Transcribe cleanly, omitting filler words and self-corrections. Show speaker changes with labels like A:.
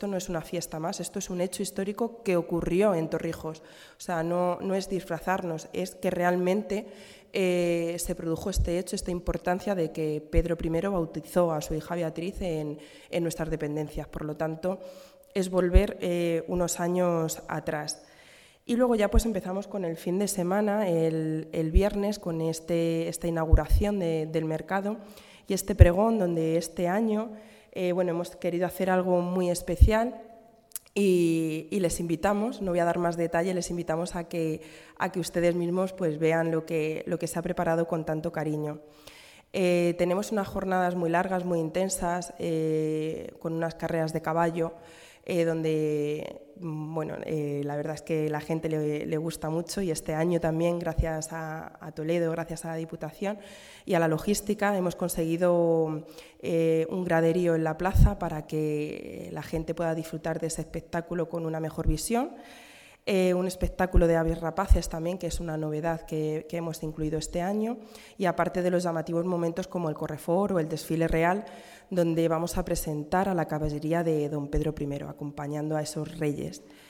A: Esto no es una fiesta más, esto es un hecho histórico que ocurrió en Torrijos. O sea, no es disfrazarnos, es que realmente se produjo este hecho, esta importancia de que Pedro I bautizó a su hija Beatriz en nuestras dependencias. Por lo tanto, es volver unos años atrás. Y luego ya pues empezamos con el fin de semana, el viernes, con esta inauguración del mercado y este pregón donde este año hemos querido hacer algo muy especial y les invitamos, no voy a dar más detalle, les invitamos a que ustedes mismos pues vean lo que se ha preparado con tanto cariño. Tenemos unas jornadas muy largas, muy intensas, con unas carreras de caballo, donde la verdad es que la gente le gusta mucho, y este año también, gracias a Toledo, gracias a la Diputación y a la logística, hemos conseguido un graderío en la plaza para que la gente pueda disfrutar de ese espectáculo con una mejor visión. Un espectáculo de aves rapaces también, que es una novedad que hemos incluido este año, y aparte de los llamativos momentos como el correfour o el desfile real, donde vamos a presentar a la caballería de don Pedro I, acompañando a esos reyes.